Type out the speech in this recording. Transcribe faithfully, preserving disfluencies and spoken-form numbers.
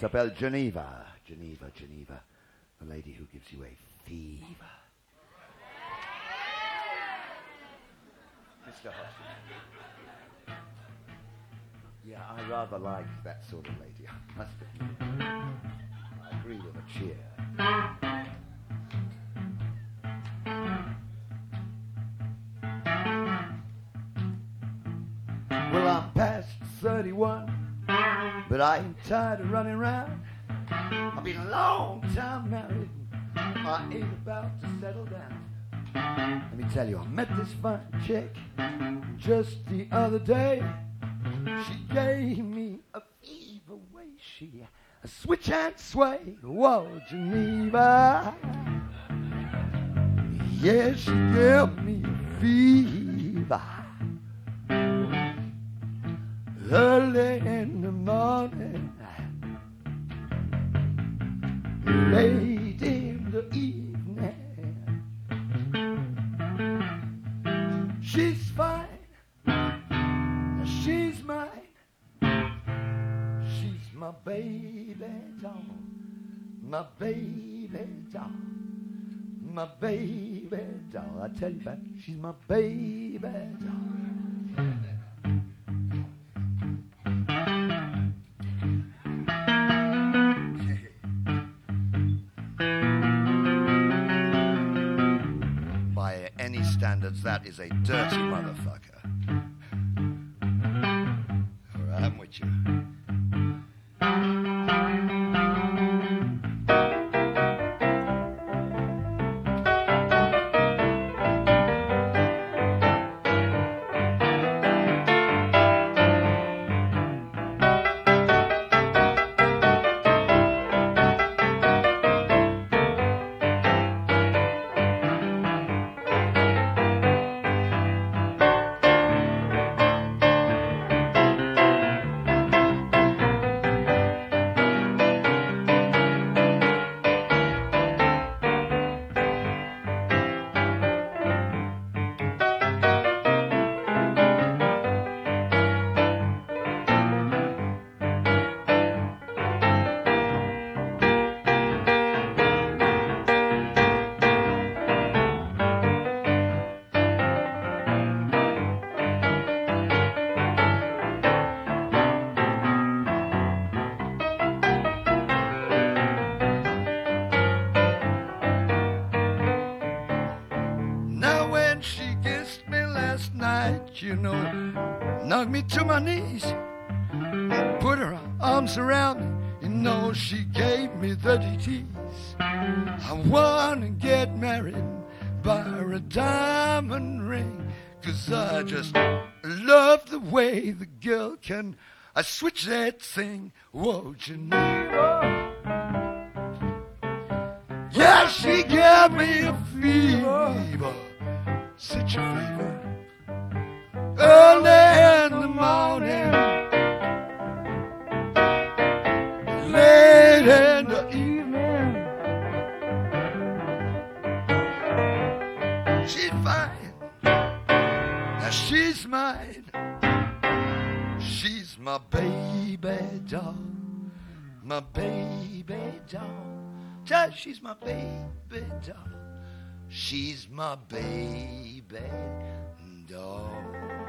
s'appelle Geneva. Geneva, Geneva. The lady who gives you a fever. Mister Hodgson. Yeah, I rather like that sort of lady, I must admit. I agree with a cheer. Well, I'm past thirty-one, but I ain't tired of running round. I've been a long time married, I ain't about to settle down. Let me tell you, I met this fine chick just the other day. She gave me a fever way, she a switch and sway. Whoa, Geneva. Yeah, she gave me a fever. Early in the morning, late in the evening, she's fine, she's mine, she's my baby doll, my baby doll, my baby doll. I tell you that, she's my baby doll. By any standards, that is a dirty motherfucker. All right, I'm with you. You know, knocked me to my knees, put her arms around me. You know, she gave me the D Ts. I wanna get married, buy her a diamond ring, 'cause I just love the way the girl can I switch that thing. Whoa, Geneva. Yeah, she gave me a fever, such a fever. Early in the morning, late in the evening, she's fine, now she's mine, she's my baby doll, my baby doll, tell she's my baby doll, she's my baby doll.